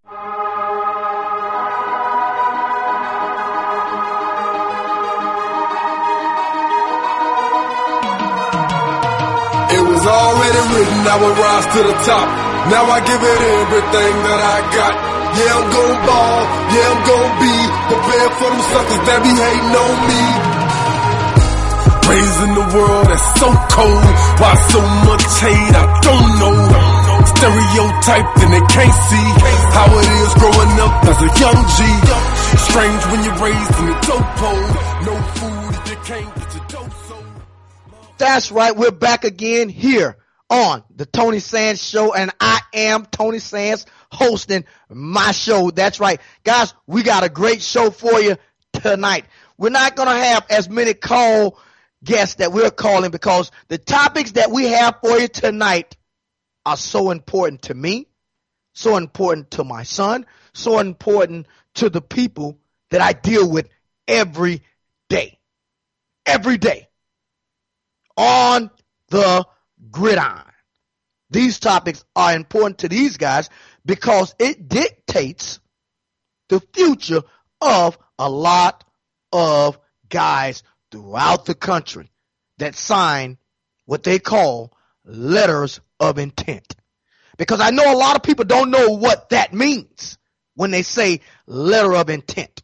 It was already written I would rise to the top. Now I give it everything that I got. Yeah, I'm gon' ball. Yeah, I'm gon' be prepared for them suckers that be hating on me. Raising the world that's so cold. Why so much hate? I don't know. Stereotyped and they can't see how it is growing up as a young G. Strange when you're raised in the dope hole. No food if you can't get your dope sold. That's right. We're back again here on the Tony Sands Show, and I am Tony Sands hosting my show. That's right. Guys, we got a great show for you tonight. We're not going to have as many call guests that we're calling because the topics that we have for you tonight are so important to me, so important to my son, so important to the people that I deal with every day. Every day. On the gridiron. These topics are important to these guys because it dictates the future of a lot of guys throughout the country that sign what they call letters of intent. Because I know a lot of people don't know what that means when they say letter of intent.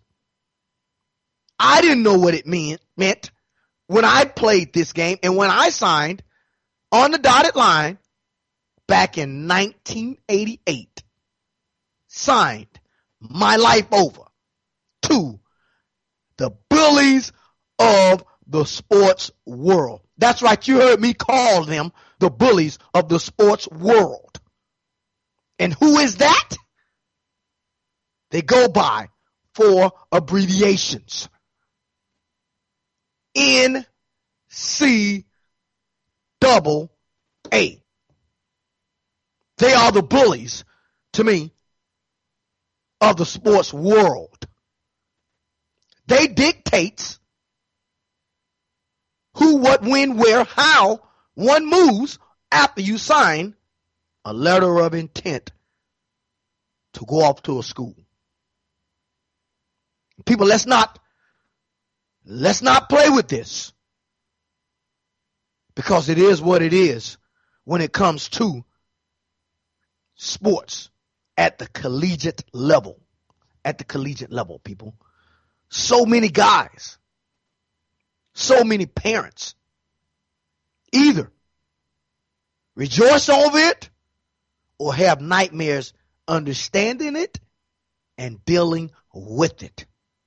I didn't know what it meant when I played this game and when I signed on the dotted line back in 1988, signed my life over to the bullies of the sports world. That's right, you heard me call them the bullies of the sports world. And who is that? They go by 4 abbreviations. NCAA. They are the bullies, to me, of the sports world. They dictate who, what, when, where, how one moves after you sign a letter of intent to go off to a school. People, let's not play with this, because it is what it is when it comes to sports at the collegiate level. At the collegiate level, people. So many guys, so many parents either rejoice over it or have nightmares understanding it and dealing with it.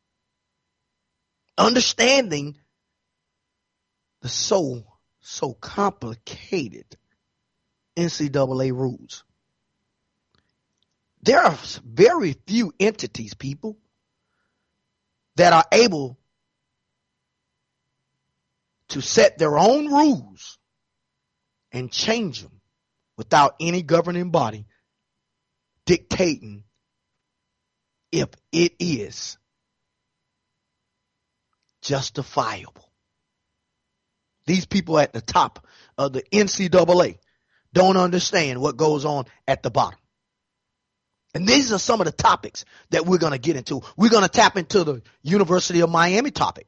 Understanding the so complicated NCAA rules. There are very few entities, people, that are able to set their own rules and change them without any governing body dictating if it is justifiable. These people at the top of the NCAA don't understand what goes on at the bottom. And these are some of the topics that we're going to get into. We're going to tap into the University of Miami topic.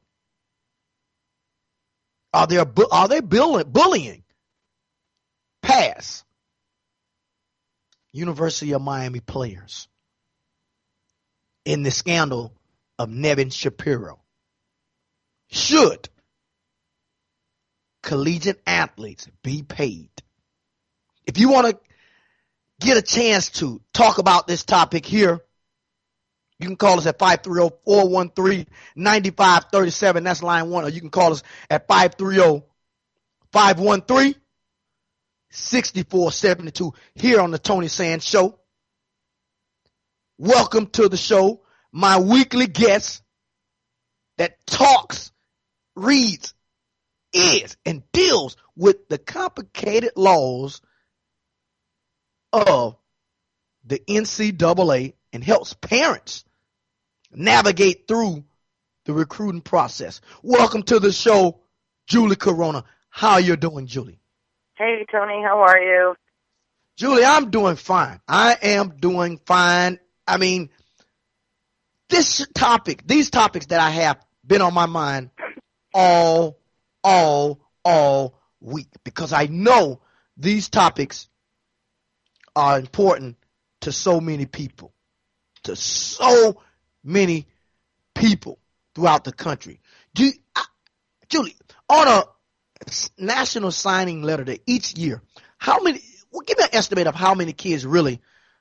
Are they bullying past University of Miami players in the scandal of Nevin Shapiro? Should collegiate athletes be paid? If you want to get a chance to talk about this topic here, you can call us at 530-413-9537. That's line 1. Or you can call us at 530-513-6472 here on the Tony Sands Show. Welcome to the show. My weekly guest that talks, reads, is, and deals with the complicated laws of the NCAA and helps parents navigate through the recruiting process. Welcome to the show, Julie Corona. How are you doing, Julie? Hey, Tony. How are you? Julie, I'm doing fine. I am doing fine I mean, these topics that I have been on my mind all week, because I know these topics are important to so many people, throughout the country. Julie, on a National Signing Letter Day each year, give me an estimate of how many kids really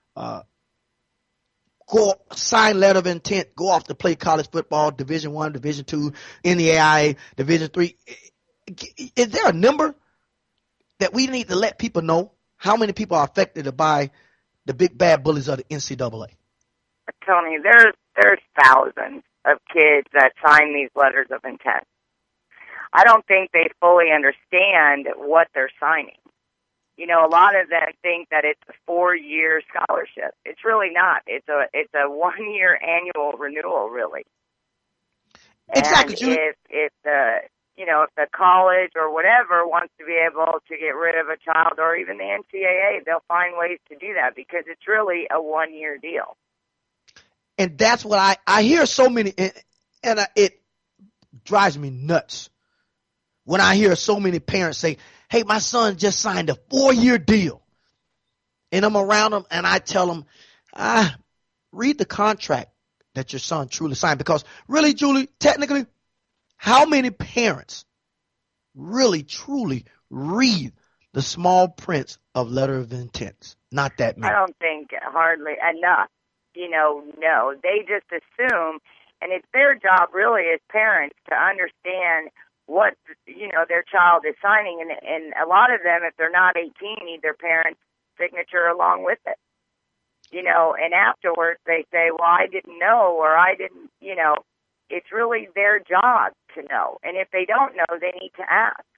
sign letter of intent, go off to play college football, Division I, Division II, NAIA, Division III. Is there a number that we need to let people know how many people are affected by the big bad bullies of the NCAA? Tony, there's thousands of kids that sign these letters of intent. I don't think they fully understand what they're signing. You know, a lot of them think that it's a 4-year scholarship. It's really not. It's a 1-year annual renewal, really. Exactly. And if the college or whatever wants to be able to get rid of a child, or even the NCAA, they'll find ways to do that, because it's really a 1-year deal. And that's what I hear so many, and it drives me nuts when I hear so many parents say, hey, my son just signed a 4-year deal. And I'm around them and I tell them, read the contract that your son truly signed. Because really, Julie, technically, how many parents really, truly read the small print of letter of intents? Not that many. I don't think hardly enough. No. They just assume, and it's their job really as parents to understand what, their child is signing. And a lot of them, if they're not 18, need their parents' signature along with it. And afterwards they say, well, I didn't know, or I didn't, it's really their job to know. And if they don't know, they need to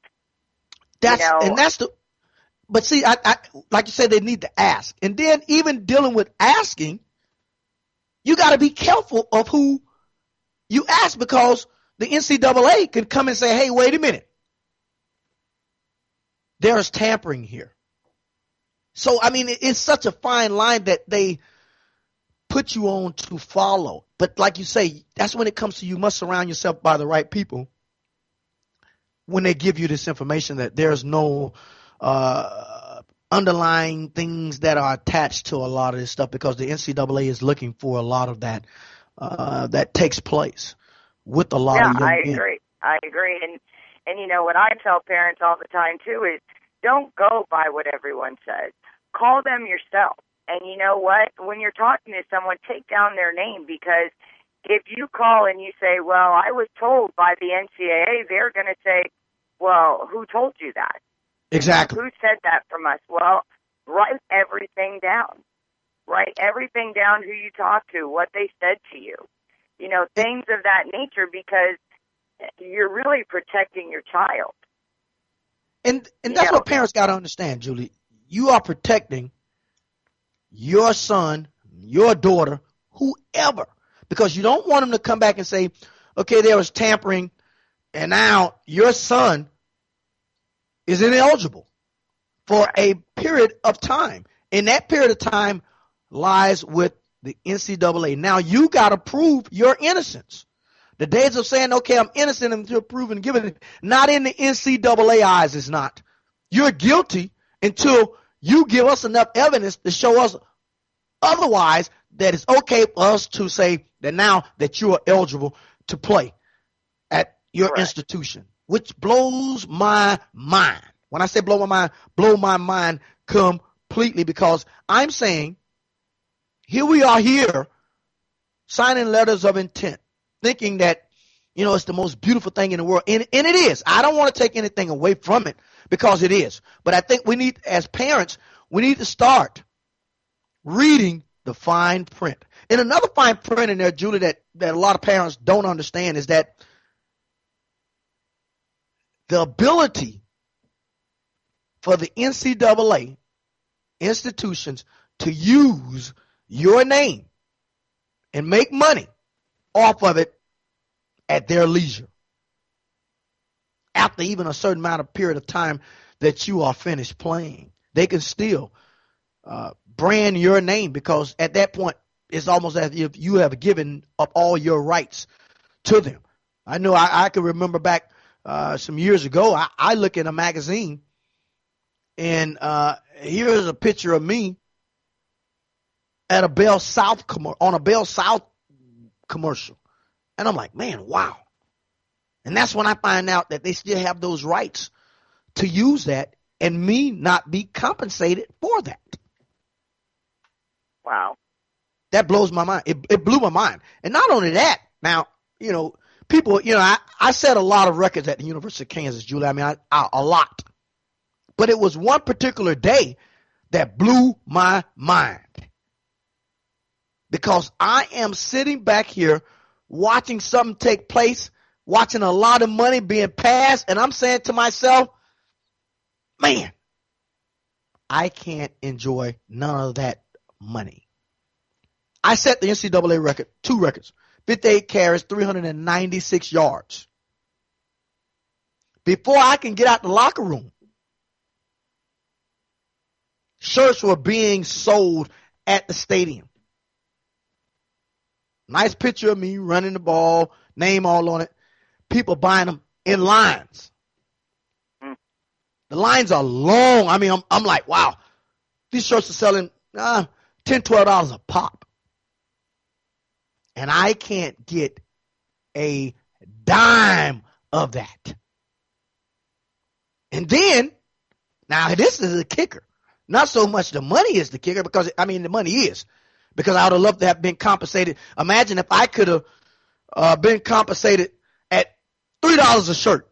ask. But see, I like you said, they need to ask. And then even dealing with asking, you got to be careful of who you ask, because the NCAA can come and say, hey, wait a minute. There is tampering here. So, I mean, it's such a fine line that they put you on to follow. But like you say, that's when it comes to, you must surround yourself by the right people when they give you this information, that there's no underlying things that are attached to a lot of this stuff, because the NCAA is looking for a lot of that that takes place with a lot of young men. I agree. And what I tell parents all the time too is, don't go by what everyone says. Call them yourself. And you know what? When you're talking to someone, take down their name, because if you call and you say, well, I was told by the NCAA, they're going to say, well, who told you that? Exactly. Who said that from us? Well, write everything down. Write everything down, who you talked to, what they said to you. Things of that nature, because you're really protecting your child. And that's what parents got to understand, Julie. You are protecting your son, your daughter, whoever, because you don't want them to come back and say, okay, there was tampering, and now your son is ineligible for a period of time. And that period of time lies with the NCAA. Now you got to prove your innocence. The days of saying, okay, I'm innocent until proven given, not in the NCAA eyes, is not. You're guilty until you give us enough evidence to show us otherwise, that it's okay for us to say that now that you are eligible to play at your institution, which blows my mind. When I say blow my mind completely, because I'm saying, here we are here signing letters of intent, thinking that, it's the most beautiful thing in the world. And it is. I don't want to take anything away from it, because it is. But I think we need, as parents, we need to start reading the fine print. And another fine print in there, Julie, that a lot of parents don't understand, is that the ability for the NCAA institutions to use your name and make money off of it at their leisure, after even a certain amount of period of time that you are finished playing. They can still brand your name, because at that point, it's almost as if you have given up all your rights to them. I know I can remember back some years ago, I look in a magazine, and here's a picture of me at a Bell South on a Bell South commercial. And I'm like, man, wow. And that's when I find out that they still have those rights to use that and me not be compensated for that. Wow. That blows my mind. It blew my mind. And not only that, now, people, I set a lot of records at the University of Kansas, Julie. I mean, a lot. But it was one particular day that blew my mind. Because I am sitting back here watching something take place, watching a lot of money being passed, and I'm saying to myself, man, I can't enjoy none of that money. I set the NCAA record, 2 records, 58 carries, 396 yards. Before I can get out the locker room, shirts were being sold at the stadium. Nice picture of me running the ball, name all on it. People buying them in lines. The lines are long. I mean, I'm like, wow. These shirts are selling $10, $12 a pop. And I can't get a dime of that. And then, now this is the kicker. Not so much the money is the kicker, because, I mean, the money is. Because I would have loved to have been compensated. Imagine if I could have been compensated at $3 a shirt.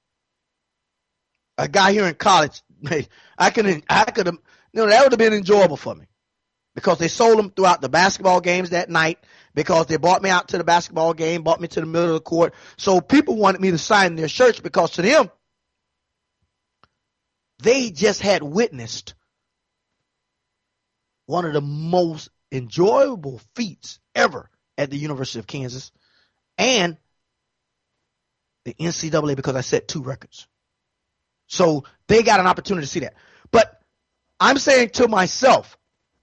A guy here in college, I could have, that would have been enjoyable for me. Because they sold them throughout the basketball games that night. Because they brought me out to the basketball game, brought me to the middle of the court. So people wanted me to sign their shirts, because to them, they just had witnessed one of the most enjoyable feats ever at the University of Kansas and the NCAA, because I set 2 records. So they got an opportunity to see that. But I'm saying to myself,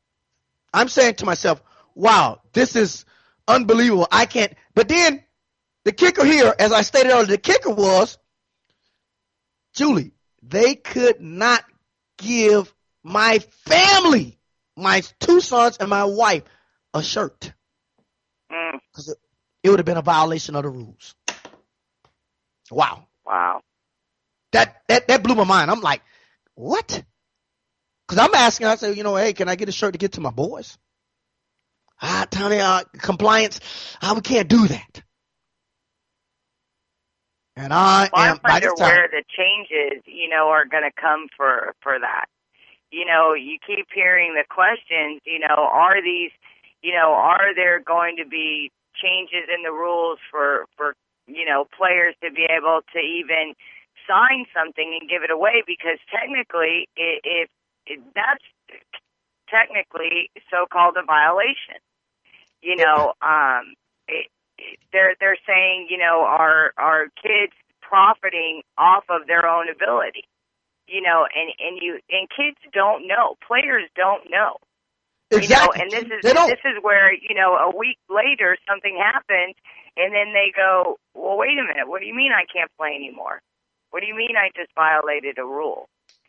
wow, this is unbelievable. I can't. But then the kicker here, as I stated earlier, the kicker was, Julie, they could not give my family, my 2 sons and my wife, a shirt. Because it would have been a violation of the rules. Wow. Wow. That blew my mind. I'm like, what? Because I'm asking, I say, hey, can I get a shirt to get to my boys? Tony, compliance, we can't do that. And I wonder where the changes, are going to come for that. You keep hearing the questions, are there going to be changes in the rules for players to be able to even sign something and give it away? Because technically, if that's technically so-called a violation. They're saying, are kids profiting off of their own ability? And kids don't know. Players don't know. Exactly. And this is where, a week later something happens, and then they go, well, wait a minute, what do you mean I can't play anymore? What do you mean I just violated a rule?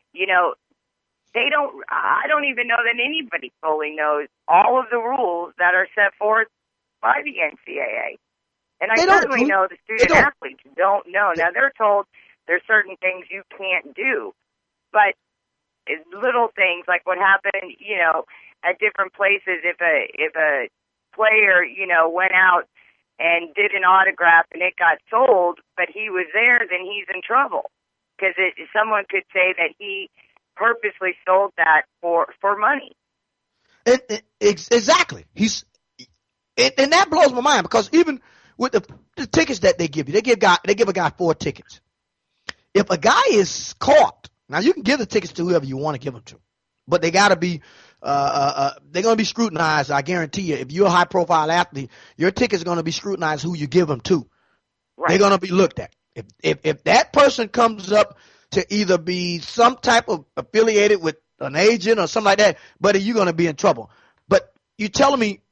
I don't even know that anybody fully knows all of the rules that are set forth by the NCAA. And I certainly know the student athletes don't know. Now, they're told there's certain things you can't do, but it's little things like what happened, at different places. If a player, went out and did an autograph and it got sold, but he was there, then he's in trouble, because someone could say that he purposely sold that for money. Exactly. And that blows my mind, because even with the tickets that they give you, they give a guy 4 tickets. If a guy is caught, now you can give the tickets to whoever you want to give them to, but they got to be they're going to be scrutinized. I guarantee you, if you're a high profile athlete, your tickets are going to be scrutinized who you give them to. Right. They're going to be looked at. If that person comes up to either be some type of affiliated with an agent or something like that, buddy, you're going to be in trouble. But you're telling me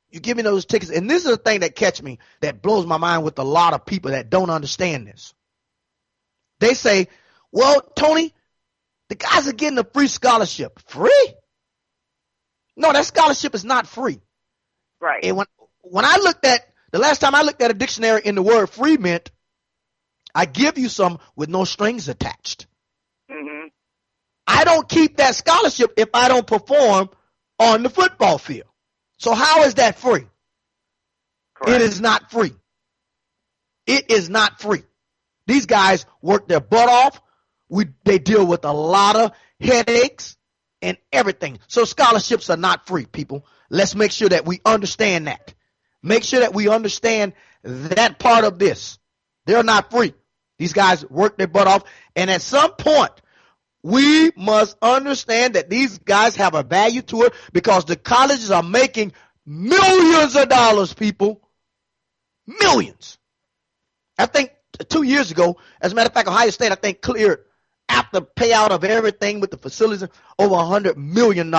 You give me those tickets. And this is the thing that catch me, that blows my mind with a lot of people that don't understand this. They say, well, Tony, the guys are getting a free scholarship. Free? No, that scholarship is not free. Right. And when I looked at, the last time I looked at a dictionary in the word free meant, I give you some with no strings attached. Mm-hmm. I don't keep that scholarship if I don't perform on the football field. So how is that free? Correct. It is not free. It is not free. These guys work their butt off. They deal with a lot of headaches and everything. So scholarships are not free, people. Let's make sure that we understand that. Make sure that we understand that part of this. They're not free. These guys work their butt off. And at some point, we must understand that these guys have a value to it because the colleges are making millions of dollars, people. Millions. I think 2 years ago, as a matter of fact, Ohio State, I think, cleared after payout of everything with the facilities over $100 million.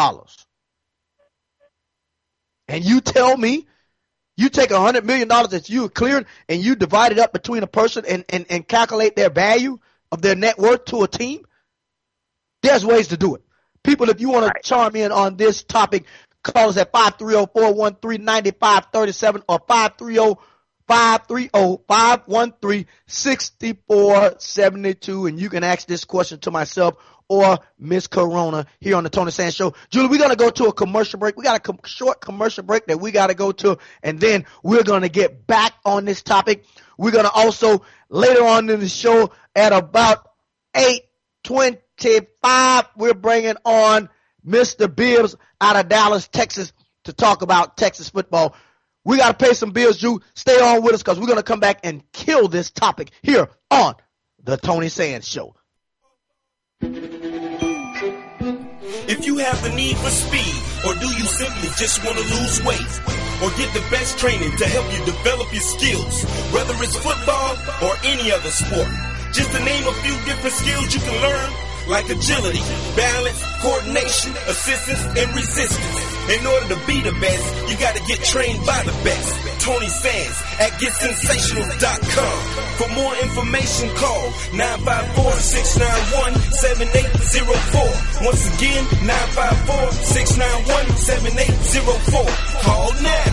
And you tell me, you take $100 million that you cleared and you divide it up between a person and calculate their value of their net worth to a team? There's ways to do it. People, if you want to chime in on this topic, call us at 530-413-9537 or 530-513-6472, and you can ask this question to myself or Miss Corona here on the Tony Sands Show. Julie, we're going to go to a commercial break. We got a short commercial break that we got to go to, and then we're going to get back on this topic. We're going to also, later on in the show, at about 8:25, we're bringing on Mr. Bibbs out of Dallas, Texas, to talk about Texas football. We got to pay some bills, Drew. Stay on with us because we're going to come back and kill this topic here on the Tony Sands Show. If you have the need for speed, or do you simply just want to lose weight, or get the best training to help you develop your skills, whether it's football or any other sport, just to name a few different skills you can learn, like agility, balance, coordination, assistance, and resistance. In order to be the best, you got to get trained by the best. Tony Sands at GetSensational.com. For more information, call 954-691-7804. Once again, 954-691-7804. Call now.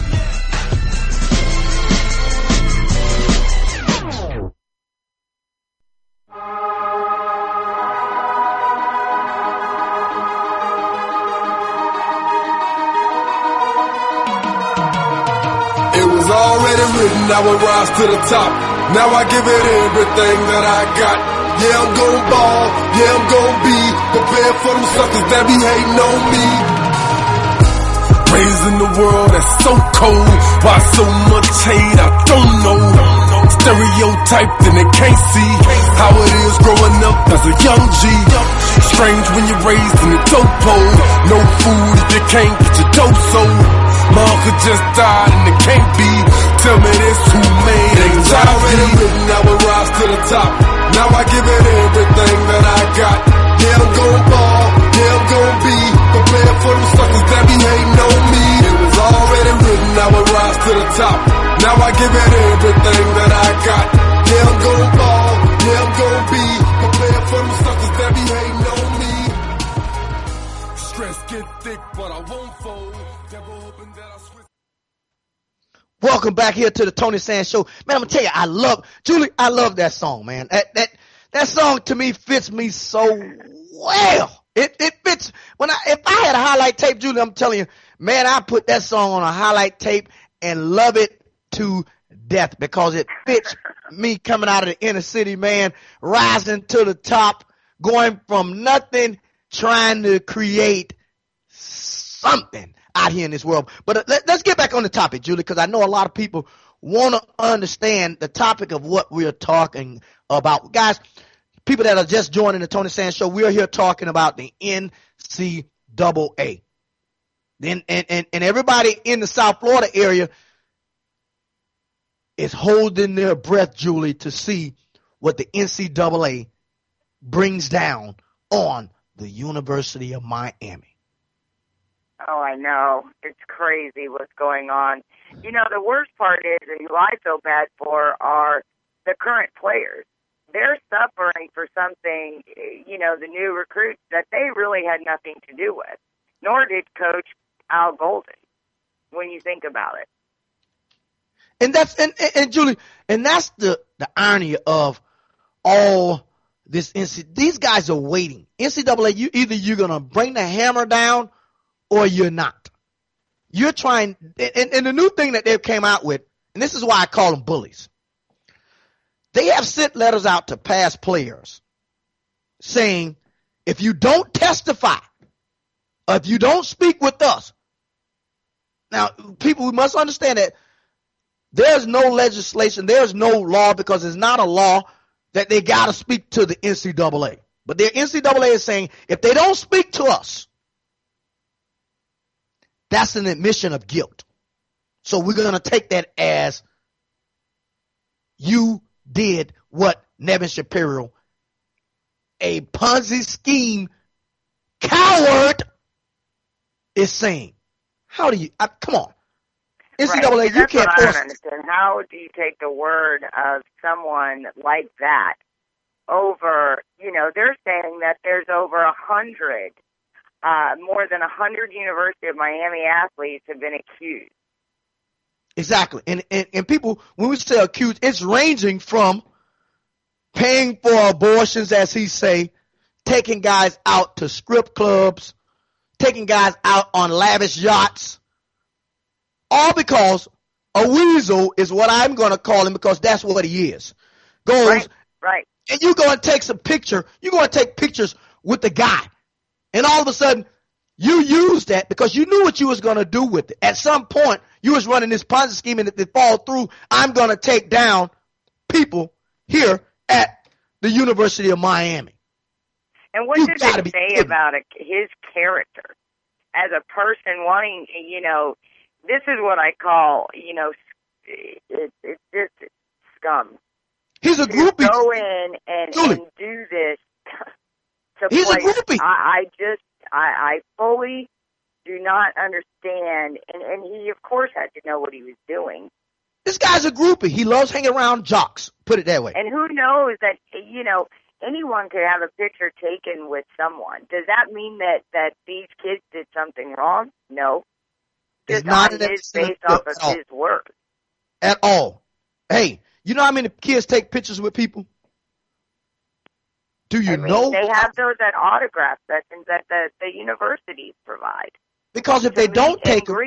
Already written, I will rise to the top. Now I give it everything that I got. Yeah, I'm gon' ball. Yeah, I'm gon' be prepared for them suckers that be hating on me. Raised in the world that's so cold. Why so much hate? I don't know. Stereotyped and they can't see how it is growing up as a young G. Strange when you're raised in the dope hole. No food if you can't get your dope sold. My uncle just died and it can't be. Tell me this, who made it? It's already written, I will rise to the top. Now I give it everything that I got. Yeah, I'm gon' ball. Yeah, I'm gon' be prepared for them suckers that be hating on me. It was already written, I will rise to the top. Now I give it everything that I got. Yeah, I'm gon' ball. Yeah, I'm gon' be prepared for them suckers that be hating on me. Stress get thick, but I won't fold. Welcome back here to the Tony Sands Show. Man, I'm going to tell you, I love that song, man. That song to me fits me so well. It fits. If I had a highlight tape, Julie, I'm telling you, man, I put that song on a highlight tape and love it to death because it fits me coming out of the inner city, man, rising to the top, going from nothing, trying to create something out here in this world. But let's get back on the topic, Julie, because I know a lot of people want to understand the topic of what we're talking about. Guys, people that are just joining the Tony Sands Show, we're here talking about the NCAA. And everybody in the South Florida area is holding their breath, Julie, to see what the NCAA brings down on the University of Miami. Oh, I know. It's crazy what's going on. You know, the worst part is, and who I feel bad for, are the current players. They're suffering for something, you know, the new recruits that they really had nothing to do with, nor did Coach Al Golden, when you think about it. And that's, and Julie, and that's the irony of all this. These guys are waiting. NCAA, either you're going to bring the hammer down or you're not. You're trying, and the new thing that they came out with, and this is why I call them bullies. They have sent letters out to past players saying, if you don't testify, or if you don't speak with us. Now, people, we must understand that there's no legislation, there's no law, because it's not a law that they got to speak to the NCAA. But the NCAA is saying, if they don't speak to us, that's an admission of guilt. So we're going to take that as you did what Nevin Shapiro, a Ponzi scheme coward, is saying. How do you, come on. NCAA, right. you can't force. I don't understand. How do you take the word of someone like that over, you know, they're saying that there's over 100, more than 100 University of Miami athletes have been accused. Exactly. And people, when we say accused, it's ranging from paying for abortions, as he say, taking guys out to strip clubs, taking guys out on lavish yachts, all because a weasel is what I'm going to call him, because that's what he is. Goes, right. And you go and take some picture. You go and take pictures with the guy. And all of a sudden, you use that because you knew what you was going to do with it. At some point, you was running this Ponzi scheme, and if it fall through, I'm going to take down people here at the University of Miami. And what did they say about his character as a person wanting, you know, this is what I call, you know, it's just scum. He's a groupie. Go in and do this to He's players. A groupie. I fully do not understand, and he, of course, had to know what he was doing. This guy's a groupie. He loves hanging around jocks, put it that way. And who knows that, you know, anyone could have a picture taken with someone. Does that mean that these kids did something wrong? No. It's not based off of his work. At all. Hey, you know how many kids take pictures with people? Do you know? They have those at autograph sessions that the universities provide. Because if they don't take them,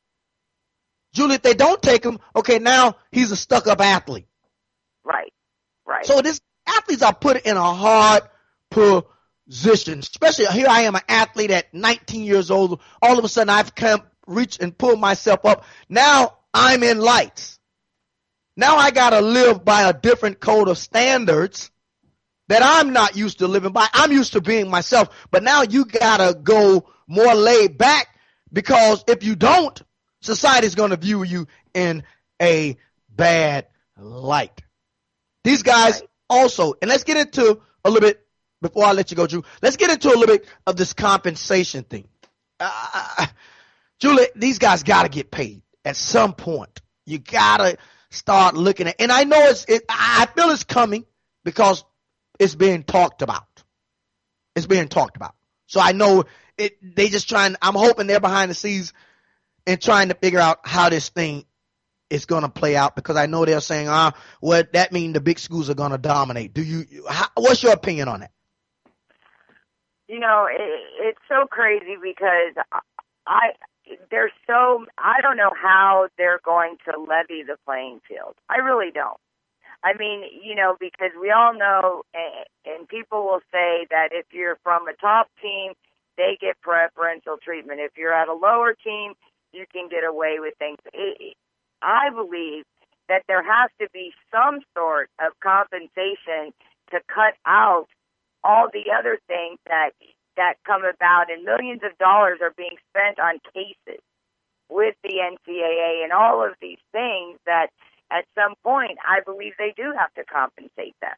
Julie, if they don't take him, okay, now he's a stuck-up athlete. Right. So these athletes are put in a hard position. Especially here I am, an athlete at 19 years old. All of a sudden I've come, reached and pulled myself up. Now I'm in lights. Now I got to live by a different code of standards that I'm not used to living by. I'm used to being myself. But now you got to go more laid back, because if you don't, society's going to view you in a bad light. These guys also, and let's get into a little bit, before I let you go, Drew, let's get into a little bit of this compensation thing. Julie, these guys got to get paid at some point. You got to start looking at, and I know I feel it's coming because it's being talked about. It's being talked about. So I know they just trying, I'm hoping they're behind the scenes and trying to figure out how this thing is going to play out, because I know they're saying, well, that means the big schools are going to dominate. What's your opinion on that? You know, it's so crazy because I don't know how they're going to levy the playing field. I really don't. I mean, you know, because we all know, and people will say that if you're from a top team, they get preferential treatment. If you're at a lower team, you can get away with things. I believe that there has to be some sort of compensation to cut out all the other things that come about, and millions of dollars are being spent on cases with the NCAA and all of these things that at some point I believe they do have to compensate them.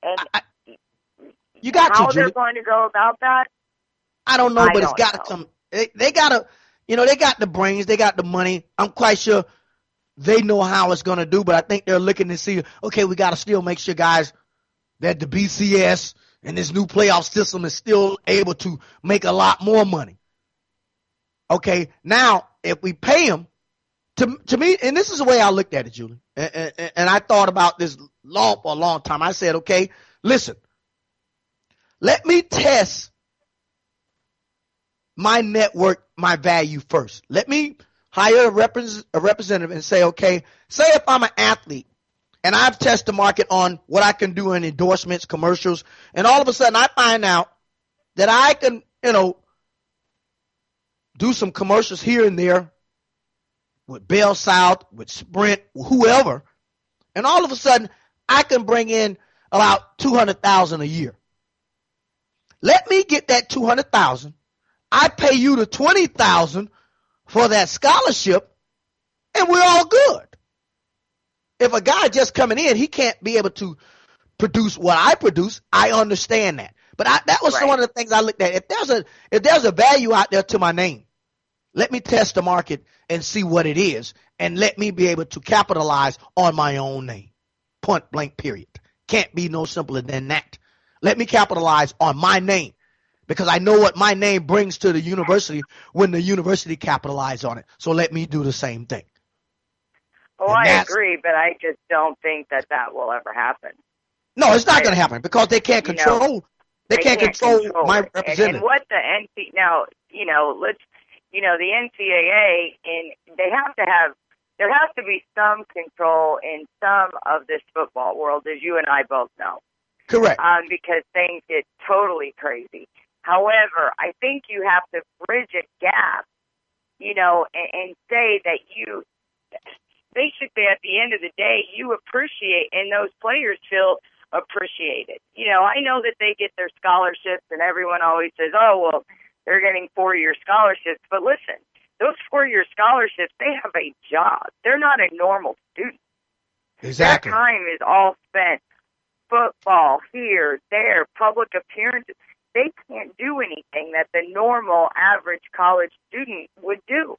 And you got how to, they're going to go about that, I don't know, but it's got to come. They got the brains, they got the money. I'm quite sure they know how it's going to do, but I think they're looking to see, okay, we got to still make sure, guys, that the BCS and this new playoff system is still able to make a lot more money. Okay, now, if we pay them, to me, and this is the way I looked at it, Julie, and I thought about this for a long time. I said, okay, listen, let me test my network, my value first. Let me hire a representative and say, okay, say if I'm an athlete and I've tested the market on what I can do in endorsements, commercials, and all of a sudden I find out that I can, do some commercials here and there with Bell South, with Sprint, whoever, and all of a sudden I can bring in about $200,000 a year. Let me get that $200,000. I pay you the $20,000 for that scholarship, and we're all good. If a guy just coming in, he can't be able to produce what I produce. I understand that, but that was one of the things I looked at. If there's a value out there to my name, let me test the market and see what it is, and let me be able to capitalize on my own name. Point blank. Period. Can't be no simpler than that. Let me capitalize on my name, because I know what my name brings to the university when the university capitalizes on it. So let me do the same thing. Oh, I agree, but I just don't think that will ever happen. No, it's not going to happen, because they can't control. They can't control my representative. And what the NCAA now, the NCAA, and there has to be some control in some of this football world, as you and I both know. Correct. Because things get totally crazy. However, I think you have to bridge a gap, and say that they should be, at the end of the day, you appreciate, and those players feel appreciated. I know that they get their scholarships, and everyone always says, oh, well, they're getting 4-year scholarships. But listen, those 4-year scholarships, they have a job. They're not a normal student. Exactly. Their time is all spent football, here, there, public appearances. They can't do anything that the normal average college student would do.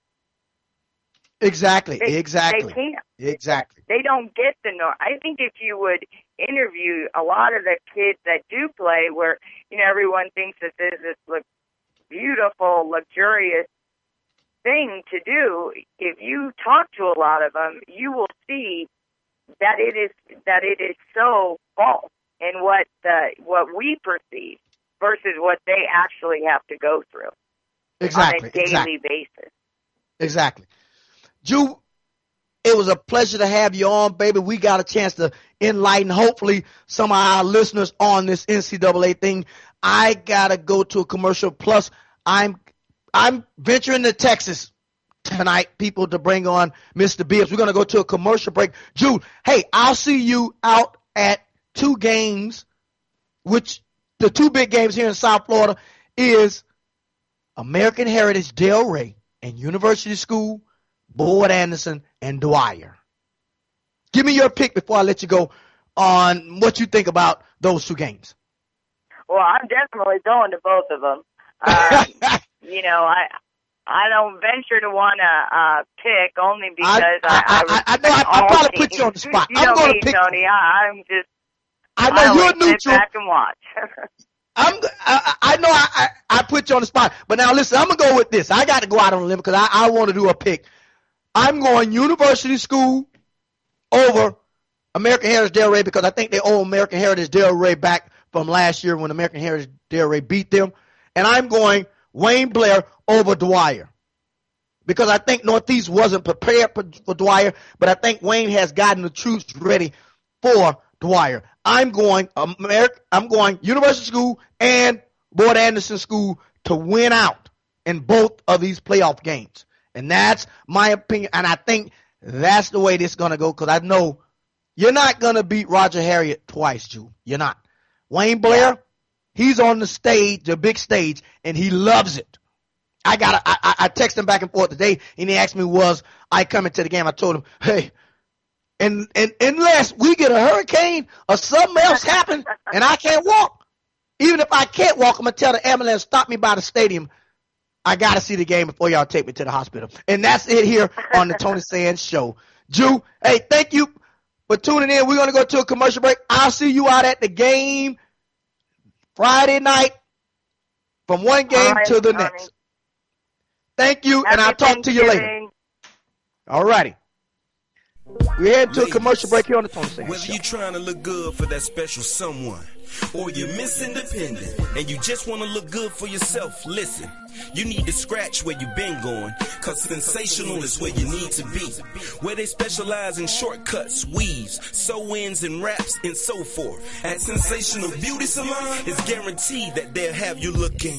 Exactly. They can't. Exactly. They don't get the norm. I think if you would interview a lot of the kids that do play, where everyone thinks that this is this beautiful, luxurious thing to do, if you talk to a lot of them, you will see that it is so false in what we perceive versus what they actually have to go through on a daily basis. Exactly. Ju, it was a pleasure to have you on, baby. We got a chance to enlighten, hopefully, some of our listeners on this NCAA thing. I gotta go to a commercial. Plus, I'm venturing to Texas tonight, people, to bring on Mr. Bibbs. We're gonna go to a commercial break. Ju, hey, I'll see you out at 2 games, which the 2 big games here in South Florida is American Heritage Delray and University School, Boyd Anderson, and Dwyer. Give me your pick before I let you go on what you think about those 2 games. Well, I'm definitely going to both of them. I don't venture to want to pick only because I know I probably put you on the spot. I'm going to pick Tony. I know you're neutral. Sit back and watch. I know I put you on the spot, but now listen, I'm gonna go with this. I got to go out on a limb because I want to do a pick. I'm going University School over American Heritage Delray because I think they owe American Heritage Delray back from last year when American Heritage Delray beat them. And I'm going Wayne Blair over Dwyer because I think Northeast wasn't prepared for Dwyer, but I think Wayne has gotten the troops ready for Dwyer. I'm going University School and Boyd Anderson School to win out in both of these playoff games. And that's my opinion. And I think that's the way this is going to go because I know you're not going to beat Roger Harriet twice, Ju. You're not. Wayne Blair, he's on the stage, the big stage, and he loves it. I texted him back and forth today, and he asked me, was I coming to the game? I told him, hey, and unless we get a hurricane or something else happen and I can't walk, even if I can't walk, I'm going to tell the ambulance, stop me by the stadium. I got to see the game before y'all take me to the hospital. And that's it here on the Tony Sands Show. Jew, hey, thank you for tuning in. We're going to go to a commercial break. I'll see you out at the game Friday night from one game to the next. Thank you, and I'll talk to you later. All righty. We're heading to a commercial break here on the Tony Sands Show. Whether you're trying to look good for that special someone, or you're Miss Independent and you just want to look good for yourself, listen. You need to scratch where you've been going, cause Sensational is where you need to be. Where they specialize in shortcuts, weaves, sew-ins and wraps and so forth. At Sensational Beauty Salon, it's guaranteed that they'll have you looking.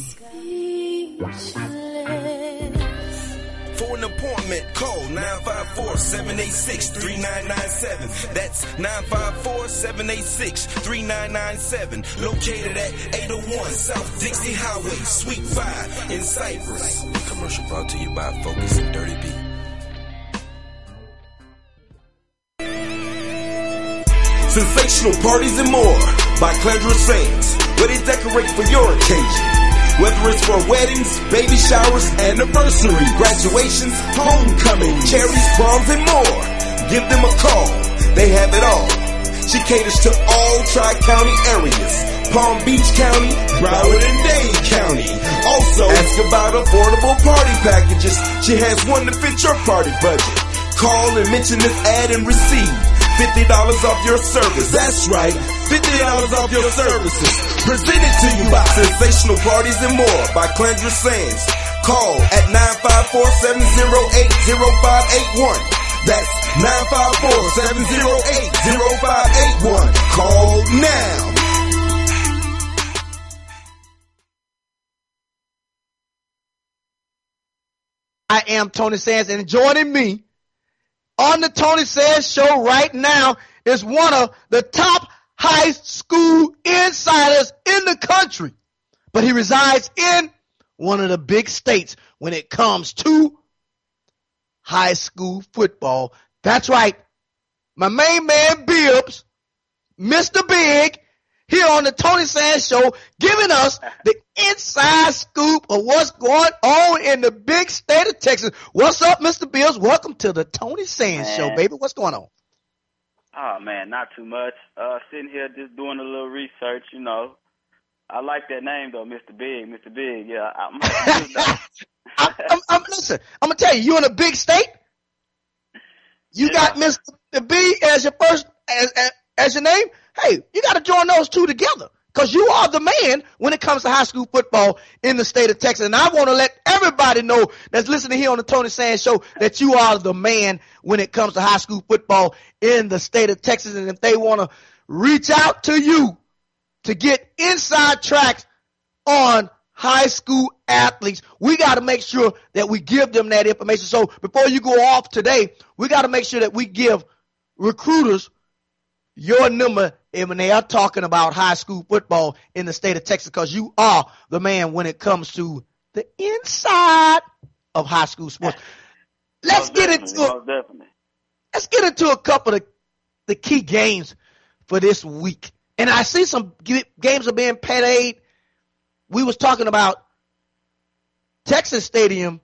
For an appointment, call 954-786-3997. That's 954-786-3997. Located at 801 South Dixie Highway, Suite 5 in Cypress. Commercial brought to you by Focus and Dirty B. Sensational Parties and More by Clandra Sands, where they decorate for your occasion. Whether it's for weddings, baby showers, anniversary, graduations, homecoming, cherries, proms, and more, give them a call. They have it all. She caters to all Tri-County areas, Palm Beach County, Broward and Dade County. Also, ask about affordable party packages. She has one to fit your party budget. Call and mention this ad and receive $50 off your service. That's right, $50 off your services. Presented to you by Sensational Parties and More by Clandra Sands. Call at 954-708-0581. That's 954-708-0581. Call now. I am Tony Sands, and joining me on the Tony Sands Show right now is one of the top high school insiders in the country. But he resides in one of the big states when it comes to high school football. That's right. My main man, Bibbs, Mr. Big, here on the Tony Sands Show, giving us the inside scoop of what's going on in the big state of Texas. What's up, Mr. Bibbs? Welcome to the Tony Sands Show, baby. What's going on? Oh, man, not too much. Sitting here just doing a little research, you know. I like that name, though, Mr. Big. Mr. Big, yeah. Listen, I'm going to tell you, you're in a big state. You got Mr. B as your first, as your name. Hey, you got to join those two together because you are the man when it comes to high school football in the state of Texas. And I want to let everybody know that's listening here on the Tony Sands Show that you are the man when it comes to high school football in the state of Texas. And if they want to reach out to you to get inside tracks on high school athletes, we got to make sure that we give them that information. So before you go off today, we got to make sure that we give recruiters your number when they are talking about high school football in the state of Texas, because you are the man when it comes to the inside of high school sports. Let's get into a couple of the key games for this week. And I see some games are being played. We was talking about Texas Stadium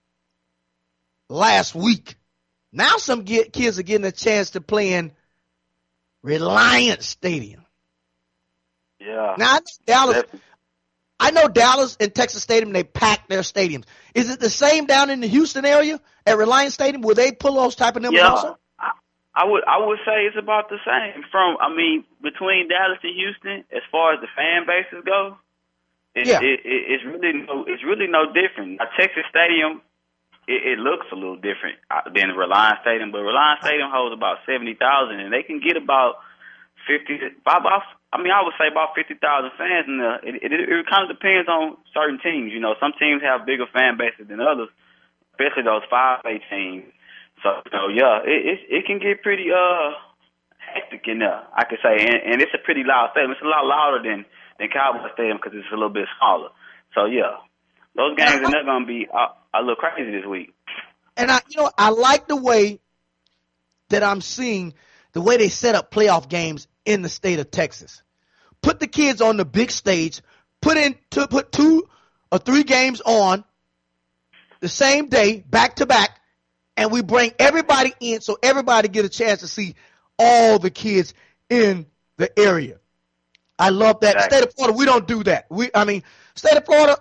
last week. Now some kids are getting a chance to play in Reliance Stadium. Yeah. Now I know Dallas and Texas Stadium, they pack their stadiums. Is it the same down in the Houston area at Reliance Stadium? Will they pull those type of numbers also? I would say it's about the same. Between Dallas and Houston, as far as the fan bases go, it's really no different. Now, Texas Stadium, it looks a little different than Reliance Stadium, but Reliance Stadium holds about 70,000, and they can get about 50,000 fans in there. It kind of depends on certain teams. You know, some teams have bigger fan bases than others, especially those 5A teams. So, it can get pretty hectic in there, I could say, and it's a pretty loud stadium. It's a lot louder than Cowboy Stadium because it's a little bit smaller. So, yeah, those games are not going to be a little crazy this week. And I like the way that I'm seeing the way they set up playoff games in the state of Texas. Put the kids on the big stage, put 2 or 3 games on the same day, back to back, and we bring everybody in so everybody get a chance to see all the kids in the area. I love that. Exactly. State of Florida, we don't do that. State of Florida,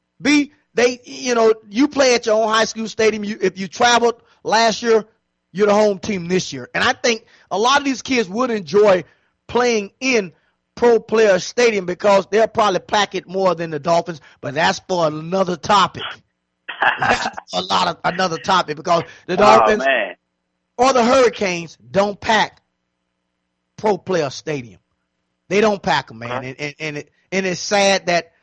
you play at your own high school stadium. If you traveled last year, you're the home team this year. And I think a lot of these kids would enjoy playing in Pro Player Stadium because they'll probably pack it more than the Dolphins, but that's for another topic. Another topic because the Dolphins or the Hurricanes don't pack Pro Player Stadium. They don't pack them, man. And it's sad that,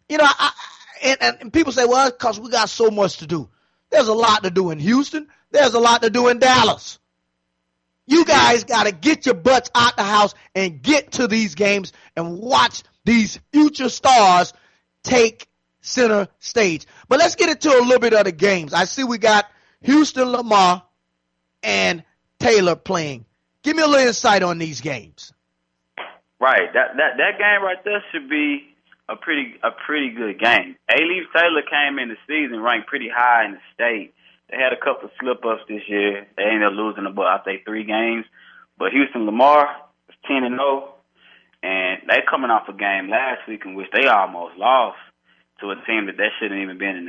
and people say, well, because we got so much to do. There's a lot to do in Houston. There's a lot to do in Dallas. You guys got to get your butts out the house and get to these games and watch these future stars take center stage. But let's get into a little bit of the games. I see we got Houston, Lamar, and Taylor playing. Give me a little insight on these games. Right. That game right there should be a pretty good game. A-Leaf Taylor came in the season ranked pretty high in the state. They had a couple of slip-ups this year. They ended up losing about, 3 games. But Houston Lamar is 10-0, and they coming off a game last week in which they almost lost to a team that they shouldn't even been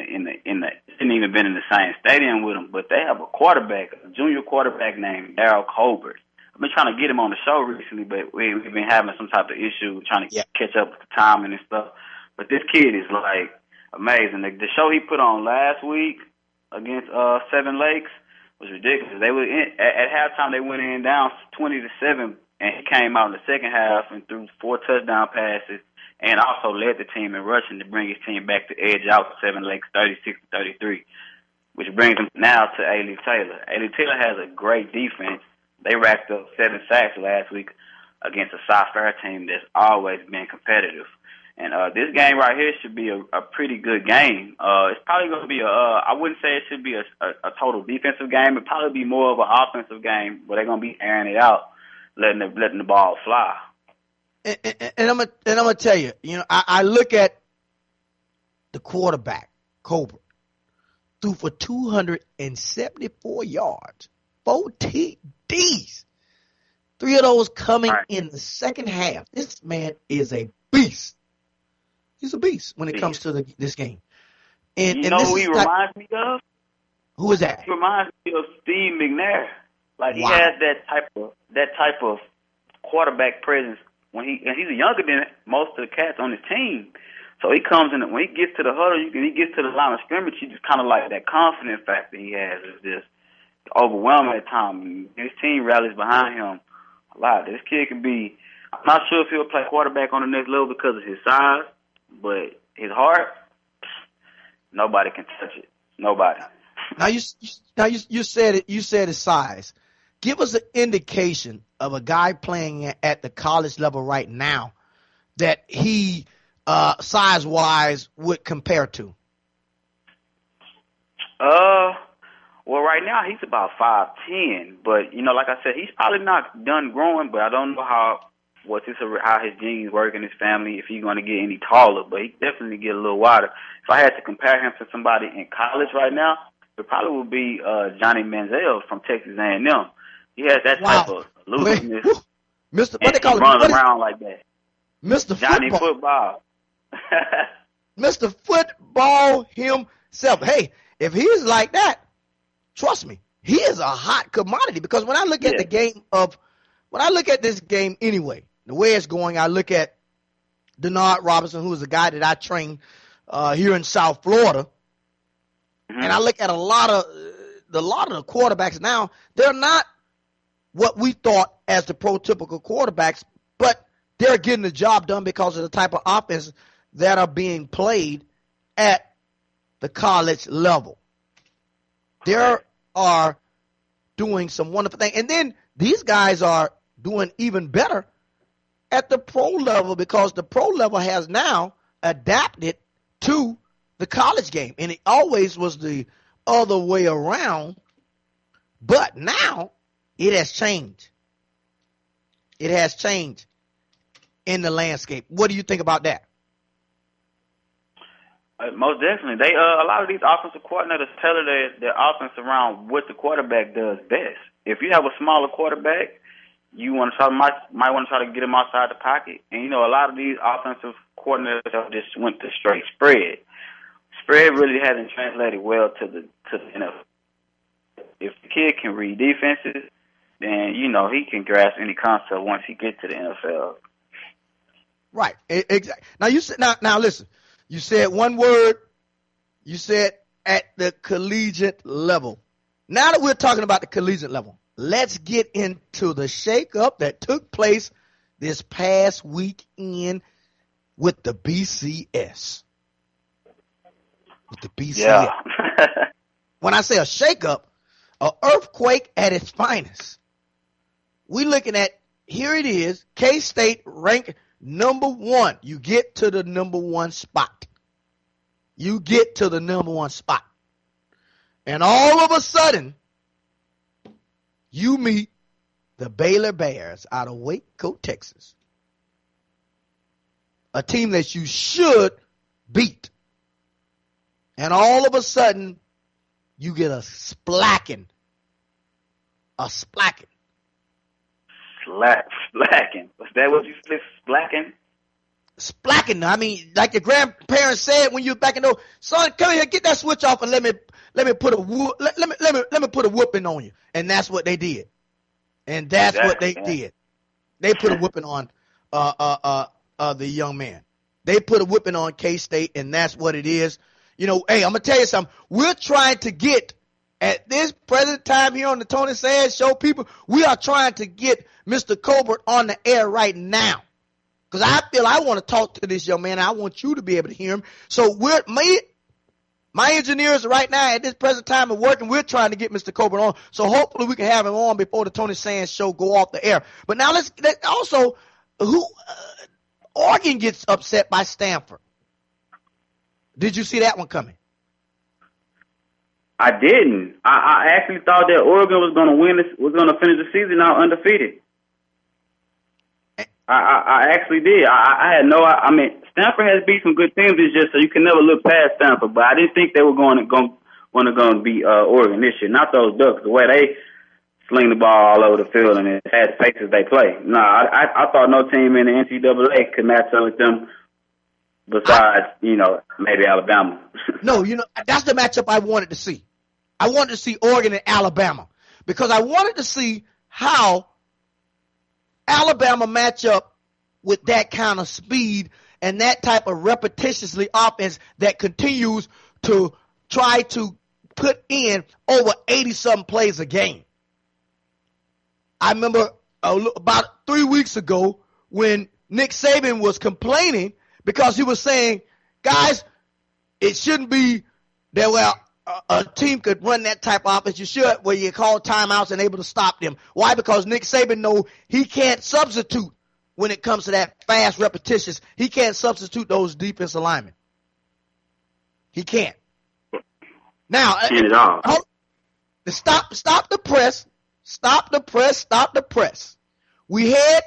in the same stadium with them. But they have a junior quarterback named Daryl Colbert. I've been trying to get him on the show recently, but we've been having some type of issue trying to catch up with the timing and stuff. But this kid is amazing. The show he put on last week against Seven Lakes was ridiculous. They were at halftime. They went in down 20-7, and he came out in the second half and threw 4 touchdown passes, and also led the team in rushing to bring his team back to edge out Seven Lakes 36-33, which brings them now to A-Leaf Taylor. A-Leaf Taylor has a great defense. They racked up 7 sacks last week against a Cy-Fair team that's always been competitive. And this game right here should be a pretty good game. It's probably going to be I wouldn't say it should be a total defensive game. It'd probably be more of an offensive game where they're going to be airing it out, letting the ball fly. And I'm gonna tell you, I look at the quarterback, Colbert, threw for 274 yards, 4 TDs. 3 of those coming in the second half. This man is a beast. He's a beast when it comes to this game. And who he reminds me of? Who is that? He reminds me of Steve McNair. He has that type of quarterback presence. He's younger than most of the cats on his team. So he comes in, when he gets to the huddle, he gets to the line of scrimmage, he just kind of that confidence factor he has is just overwhelming at times. His team rallies behind him a lot. This kid can be, I'm not sure if he'll play quarterback on the next level because of his size, but his heart, nobody can touch it. Nobody. Now you said it. You said his size. Give us an indication of a guy playing at the college level right now that he size-wise would compare to. Well, right now he's about 5'10", but like I said, he's probably not done growing. But I don't know how his genes work in his family, if he's going to get any taller. But he definitely get a little wider. If I had to compare him to somebody in college right now, it probably would be Johnny Manziel from Texas A&M. He has that type of looseness. Mr. What they call him? Runs around like that. Mr. Johnny Football. Mr. Football himself. Hey, if he is like that, trust me, he is a hot commodity. Because when I look at this game anyway, the way it's going, I look at Denard Robinson, who is a guy that I trained here in South Florida, and I look at a lot of the quarterbacks now. They're not what we thought as the prototypical quarterbacks, but they're getting the job done because of the type of offense that are being played at the college level. They are doing some wonderful things. And then these guys are doing even better at the pro level because the pro level has now adapted to the college game. And it always was the other way around, but now it has changed. It has changed in the landscape. What do you think about that? Most definitely. They a lot of these offensive coordinators tailor their offense around what the quarterback does best. If you have a smaller quarterback, you might want to try to get him outside the pocket. And, you know, a lot of these offensive coordinators have just went to straight spread. Spread really hasn't translated well to the NFL. If the kid can read defenses, then, you know, he can grasp any concept once he gets to the NFL. Right. Exactly. Now, you said, now listen, you said one word. You said at the collegiate level. Now that we're talking about the collegiate level, let's get into the shakeup that took place this past weekend with the BCS. With the BCS. Yeah. When I say a shakeup, an earthquake at its finest. We're looking at, here it is, K-State ranked number 1. You get to the number 1 spot. You get to the number 1 spot. And all of a sudden, you meet the Baylor Bears out of Waco, Texas. A team that you should beat. And all of a sudden, you get a splacking. A splacking. Splacking. Was that what you said? Splacking? Splacking. I mean, like your grandparents said when you were back in those, son, come here, get that switch off and let me put a whooping on you. And that's what they did. And that's what they did. They put a whooping on the young man. They put a whipping on K-State, and that's what it is. You know, hey, I'm going to tell you something. We're trying to get, at this present time here on the Tony Sands Show, people, we are trying to get Mr. Colbert on the air right now. Because I feel I want to talk to this young man. I want you to be able to hear him. So my engineers right now at this present time are working. We're trying to get Mr. Colbert on. So hopefully we can have him on before the Tony Sands Show go off the air. But now let's also, Oregon gets upset by Stanford. Did you see that one coming? I didn't. I actually thought that Oregon was going to finish the season out undefeated. I actually did. I had no. I mean, Stanford has beat some good teams this year, so you can never look past Stanford. But I didn't think they were going to beat Oregon this year. Not those Ducks. The way they sling the ball all over the field and it had faces they play. No, I thought no team in the NCAA could match up with them. Besides, maybe Alabama. No, that's the matchup I wanted to see. I wanted to see Oregon and Alabama because I wanted to see how Alabama match up with that kind of speed and that type of repetitiously offense that continues to try to put in over 80-something plays a game. I remember about 3 weeks ago when Nick Saban was complaining because he was saying, guys, it shouldn't be that a team could run that type of offense. You should, where you call timeouts and able to stop them. Why? Because Nick Saban knows he can't substitute when it comes to that fast repetitious. He can't substitute those defensive linemen. He can't. Now, stop the press. Stop the press. Stop the press. We head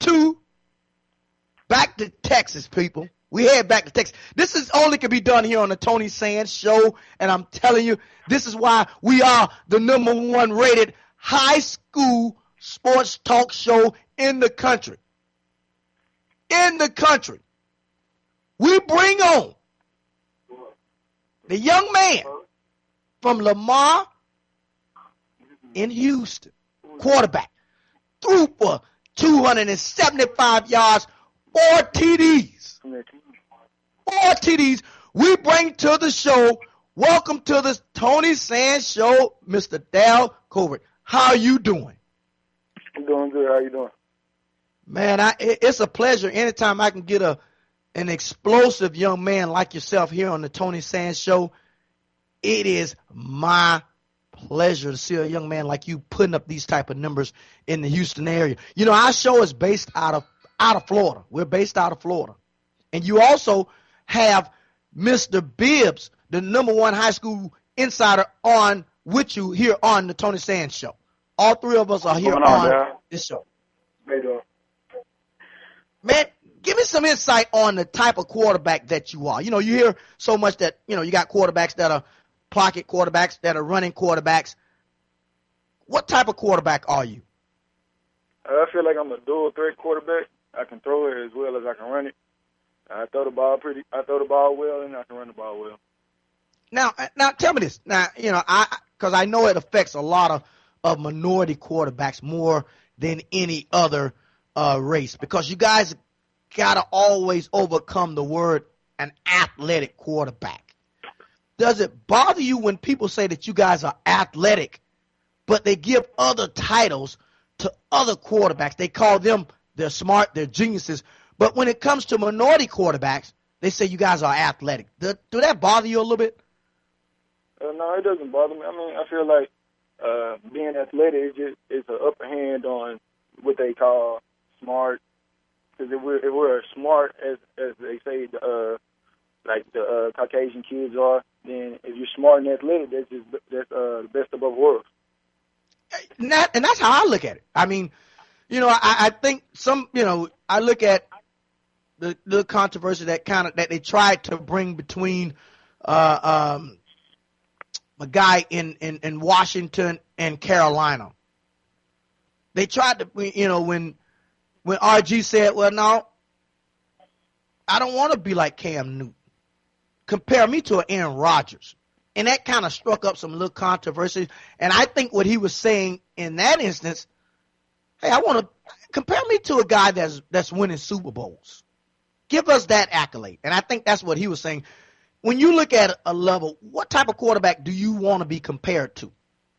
back to Texas, people. We head back to Texas. This is only can be done here on the Tony Sands Show, and I'm telling you, this is why we are the number 1 rated high school sports talk show in the country. In the country. We bring on the young man from Lamar in Houston, quarterback, threw for 275 yards, 4 TDs. 4 TDs. We bring to the show. Welcome to the Tony Sands Show, Mr. Dal Colbert. How are you doing? I'm doing good. How you doing? Man, it's a pleasure anytime I can get an explosive young man like yourself here on the Tony Sands Show. It is my pleasure to see a young man like you putting up these type of numbers in the Houston area. Our show is based out of Florida. We're based out of Florida. And you also have Mr. Bibbs, the number 1 high school insider, on with you here on the Tony Sands Show. All 3 of us are here on this show. How you doing? Man, Give me some insight on the type of quarterback that you are. You know, you hear so much that, you know, you got quarterbacks that are pocket quarterbacks, that are running quarterbacks. What type of quarterback are you? I feel like I'm a dual threat quarterback. I can throw it as well as I can run it. I throw the ball well, and I can run the ball well. Now tell me this. Now, you know, because I know it affects a lot of minority quarterbacks more than any other race, because you guys got to always overcome the word an athletic quarterback. Does it bother you when people say that you guys are athletic, but they give other titles to other quarterbacks? They call them, they're smart, they're geniuses. But when it comes to minority quarterbacks, they say you guys are athletic. Do that bother you a little bit? No, it doesn't bother me. I mean, I feel like being athletic is an upper hand on what they call smart. Because if we're as smart as they say, like the Caucasian kids are, then if you're smart and athletic, that's the best of both worlds. And that's how I look at it. I mean, you know, I think I look at the controversy that they tried to bring between a guy in Washington and Carolina. They tried to, you know, when RG said, well, no, I don't want to be like Cam Newton. Compare me to an Aaron Rodgers. And that kind of struck up some little controversy. And I think what he was saying in that instance, hey, I want to compare me to a guy that's winning Super Bowls. Give us that accolade. And I think that's what he was saying. When you look at a level, what type of quarterback do you want to be compared to?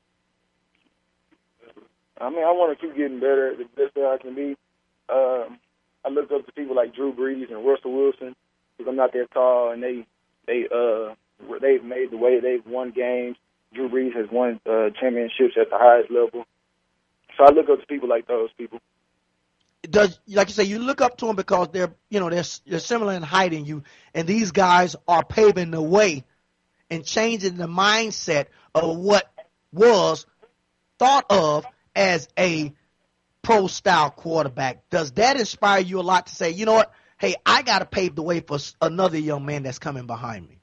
I mean, I want to keep getting better, the best that I can be. I look up to people like Drew Brees and Russell Wilson because I'm not that tall, and they've made the way. They've won games. Drew Brees has won championships at the highest level. So I look up to people like those people. Like you say, you look up to them because they're similar in height in you, and these guys are paving the way and changing the mindset of what was thought of as a pro-style quarterback. Does that inspire you a lot to say, you know what, hey, I got to pave the way for another young man that's coming behind me?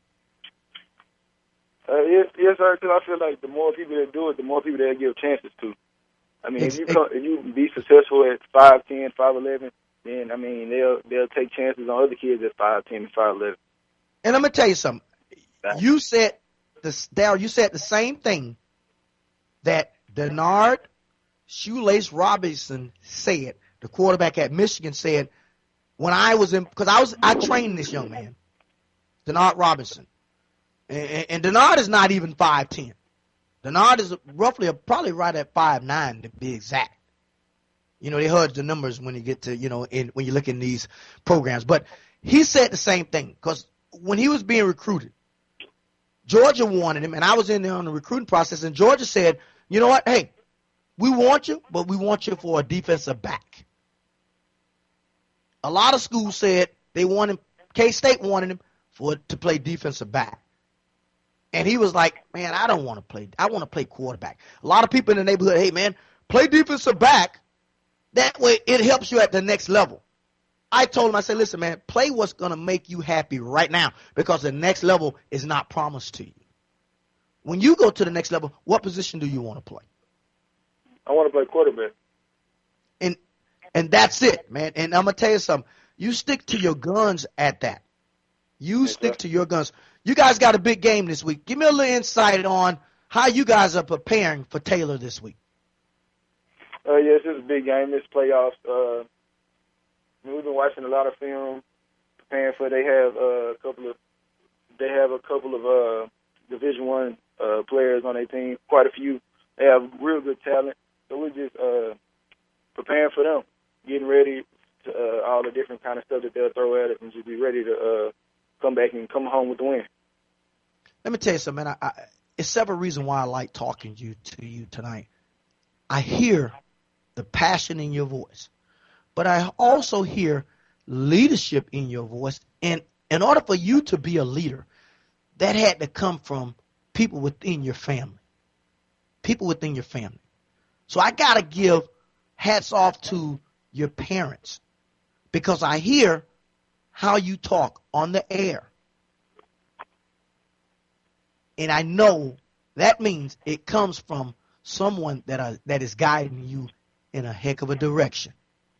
Yes, sir, because I feel like the more people that do it, the more people that give chances to. I mean, if you be successful at 5'10", 5'11", then, I mean, they'll take chances on other kids at 5'10" and 5'11". And I'm going to tell you something. You said the same thing that Denard Shoelace Robinson said, the quarterback at Michigan said, when I was in, because I trained this young man, Denard Robinson. And Denard is not even 5'10". Denard is probably right at 5'9" to be exact. You know, they heard the numbers when you get to, when you look in these programs. But he said the same thing, because when he was being recruited, Georgia wanted him, and I was in there on the recruiting process, and Georgia said, you know what, hey, we want you, but we want you for a defensive back. A lot of schools said they want him, K-State wanted him to play defensive back. And he was like, man, I don't want to play. I want to play quarterback. A lot of people in the neighborhood, hey, man, play defensive back. That way it helps you at the next level. I told him, I said, listen, man, play what's going to make you happy right now, because the next level is not promised to you. When you go to the next level, what position do you want to play? I want to play quarterback. And that's it, man. And I'm going to tell you something. You stick to your guns at that. You stick to your guns. You guys got a big game this week. Give me a little insight on how you guys are preparing for Taylor this week. Yes, it's a big game. It's playoffs. We've been watching a lot of film, preparing for. They have a couple of Division I players on their team. Quite a few. They have real good talent. So we're just preparing for them, getting ready to all the different kind of stuff that they'll throw at us, and just be ready to come back and come home with the win. Let me tell you something, man. It's several reasons why I like talking to you tonight. I hear the passion in your voice, but I also hear leadership in your voice. And in order for you to be a leader, that had to come from people within your family. People within your family. So I got to give hats off to your parents, because I hear how you talk on the air. And I know that means it comes from someone that is guiding you in a heck of a direction.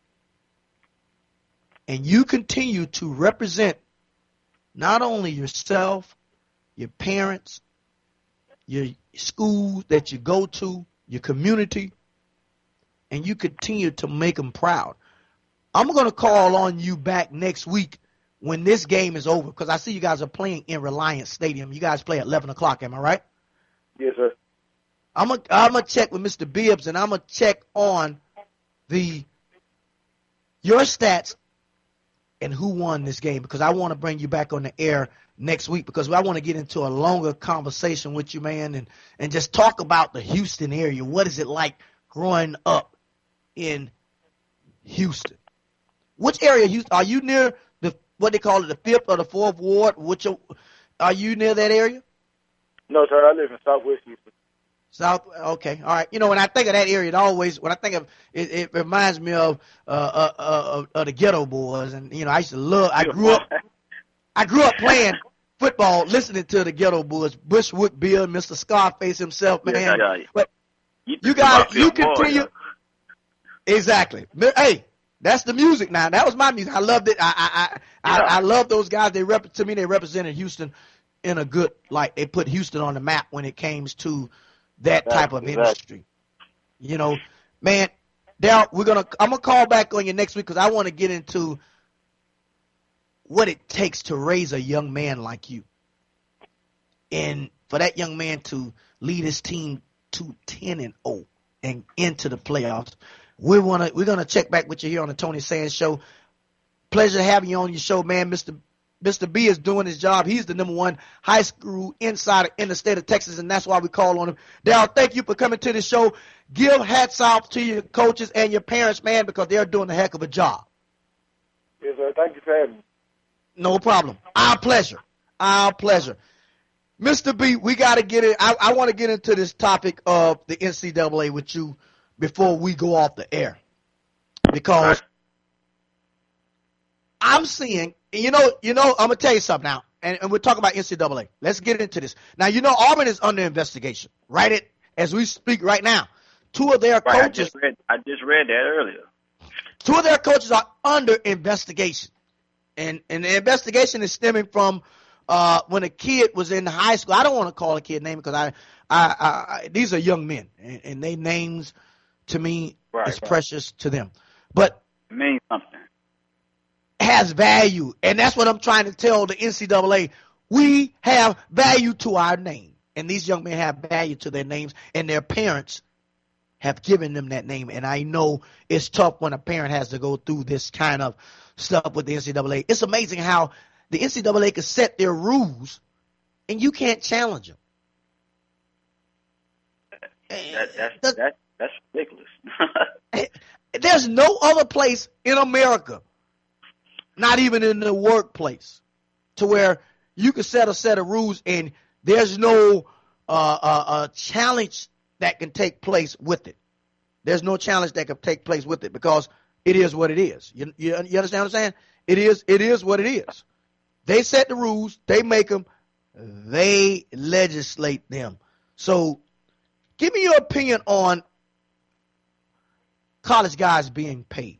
And you continue to represent not only yourself, your parents, your schools that you go to, your community, and you continue to make them proud. I'm going to call on you back next week when this game is over, because I see you guys are playing in Reliance Stadium. You guys play at 11 o'clock, am I right? Yes, sir. I'm gonna check with Mr. Bibbs, and I'm going to check on your stats and who won this game, because I want to bring you back on the air next week, because I want to get into a longer conversation with you, man, and just talk about the Houston area. What is it like growing up in Houston? Which area are you near? What they call it, the 5th or the 4th Ward? Are you near that area? No, sir. I live in Southwest Houston. South. Okay. All right. You know, when I think of that area, when I think of it, it reminds me of the Ghetto Boys, and you know, I used to love. I grew up playing football, listening to the Ghetto Boys, Bushwick Bill, Mr. Scarface himself, man. Yeah. But you guys, you continue. Exactly. Hey. That's the music now. That was my music. I loved it. I love those guys. To me, they represented Houston in a good light. They put Houston on the map when it came to that type of industry. You know, man, Darryl, I'm gonna call back on you next week, because I want to get into what it takes to raise a young man like you, and for that young man to lead his team to 10-0 and into the playoffs. We're gonna check back with you here on the Tony Sands Show. Pleasure having you on your show, man. Mr. B is doing his job. He's the #1 high school insider in the state of Texas, and that's why we call on him. Darryl, thank you for coming to the show. Give hats off to your coaches and your parents, man, because they're doing a heck of a job. Yes, sir. Thank you for having me. No problem. Our pleasure. Mr. B, we got to get in. I want to get into this topic of the NCAA with you before we go off the air, because I'm seeing, you know, I'm going to tell you something now, and we're talking about NCAA. Let's get into this. Now, you know, Auburn is under investigation, right? As we speak right now. Two of their coaches. I just read that earlier. Two of their coaches are under investigation. And the investigation is stemming from when a kid was in high school. I don't want to call a kid name, because these are young men, and their names, to me, is precious to them. But it means something. Has value. And that's what I'm trying to tell the NCAA. We have value to our name. And these young men have value to their names, and their parents have given them that name. And I know it's tough when a parent has to go through this kind of stuff with the NCAA. It's amazing how the NCAA can set their rules, and you can't challenge them. That's ridiculous. There's no other place in America, not even in the workplace, to where you can set a set of rules and there's no challenge that can take place with it. There's no challenge that can take place with it, because it is what it is. You understand what I'm saying? It is what it is. They set the rules, they make them, they legislate them. So give me your opinion on college guys being paid.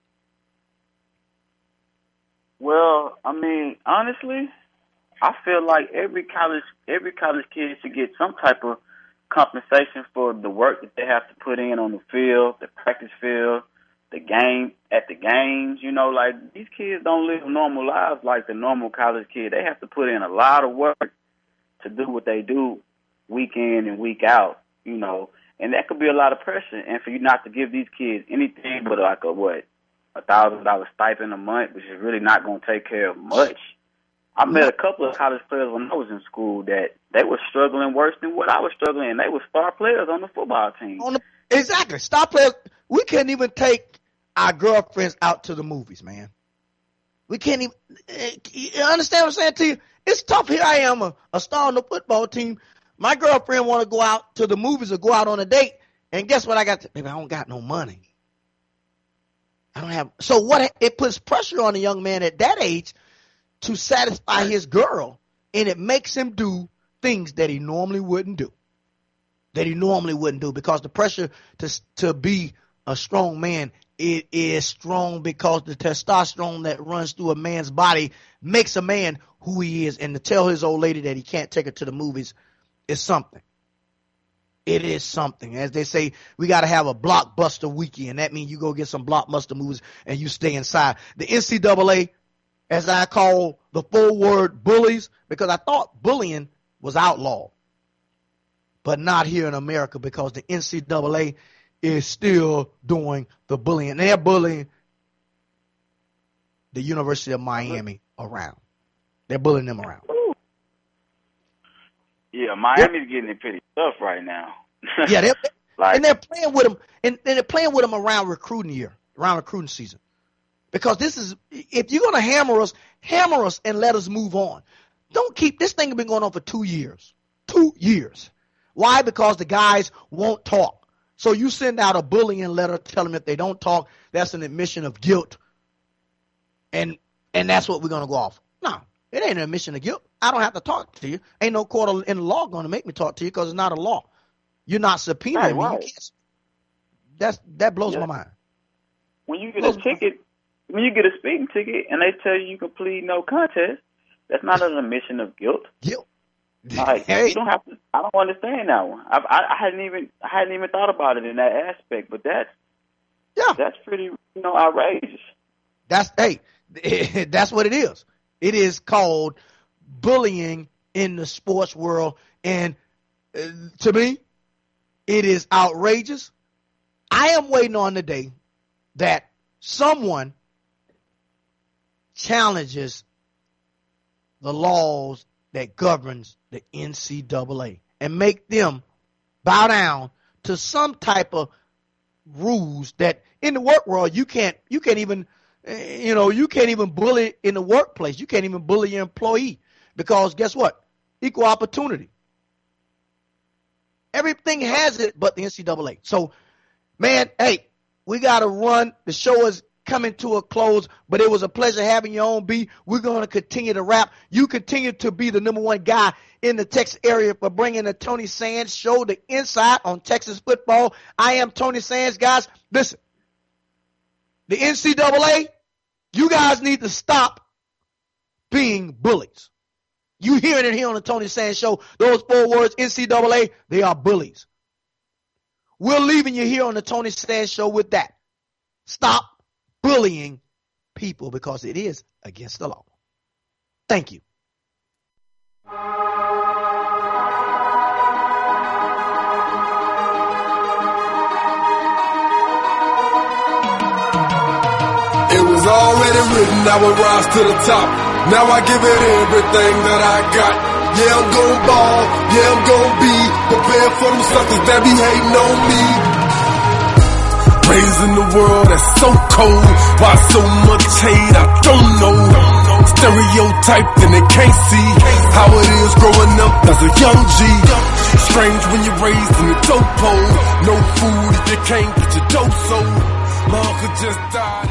Well, I mean, honestly, I feel like every college kid should get some type of compensation for the work that they have to put in on the field, the practice field, the games. You know, like, these kids don't live normal lives like the normal college kid. They have to put in a lot of work to do what they do week in and week out, you know. And that could be a lot of pressure. And for you not to give these kids anything but like $1,000 stipend a month, which is really not going to take care of much. I met a couple of college players when I was in school that they were struggling worse than what I was struggling, and they were star players on the football team. Exactly. Star players. We can't even take our girlfriends out to the movies, man. We can't even. You understand what I'm saying to you? It's tough. Here I am, a star on the football team. My girlfriend want to go out to the movies or go out on a date, and guess what I got? Baby, I don't got no money. I don't have. So what? It puts pressure on a young man at that age to satisfy his girl, and it makes him do things that he normally wouldn't do. Because the pressure to be a strong man, it is strong because the testosterone that runs through a man's body makes a man who he is. And to tell his old lady that he can't take her to the movies is something. It is something. As they say, we got to have a blockbuster weekend. That means you go get some blockbuster movies and you stay inside. The NCAA, as I call the full word, bullies, because I thought bullying was outlawed, but not here in America, because the NCAA is still doing the bullying. They're bullying the University of Miami around. They're bullying them around. Yeah, Miami's getting it pretty tough right now. Yeah, and they're playing with them, and they're playing with them around recruiting season. Because this is, if you're gonna hammer us and let us move on. Don't keep this thing. Has been going on for 2 years. 2 years. Why? Because the guys won't talk. So you send out a bullying letter, tell them if they don't talk, that's an admission of guilt, and that's what we're gonna go off. No, it ain't an admission of guilt. I don't have to talk to you. Ain't no court in the law going to make me talk to you because it's not a law. You're not subpoenaing me. You can't. That blows my mind. When you get a ticket, when you get a speeding ticket and they tell you can plead no contest, that's not an admission of guilt. Guilt. Like, you don't have to. I don't understand that one. I hadn't even thought about it in that aspect, but that's pretty outrageous. That's what it is. It is called bullying in the sports world, and to me, it is outrageous. I am waiting on the day that someone challenges the laws that governs the NCAA and make them bow down to some type of rules that in the work world you can't even bully in the workplace. You can't even bully your employee because guess what? Equal opportunity. Everything has it but the NCAA. So, man, hey, we got to run. The show is coming to a close, but it was a pleasure having you on, B. We're going to continue to rap. You continue to be the number one guy in the Texas area for bringing the Tony Sands Show, the insight on Texas football. I am Tony Sands, guys. Listen, the NCAA, you guys need to stop being bullies. You hearing it here on the Tony Sands Show. Those 4 words, NCAA, they are bullies. We're leaving you here on the Tony Sands Show with that. Stop bullying people because it is against the law. Thank you. It was already written I would rise to the top. Now I give it everything that I got. Yeah, I'm gon' ball. Yeah, I'm gon' be prepared for them suckers that be hating on me. Raised in the world that's so cold. Why so much hate? I don't know. Stereotyped and they can't see how it is growing up as a young G. Strange when you're raised in the dope hole. No food if you can't get your dope sold. Mom could just die.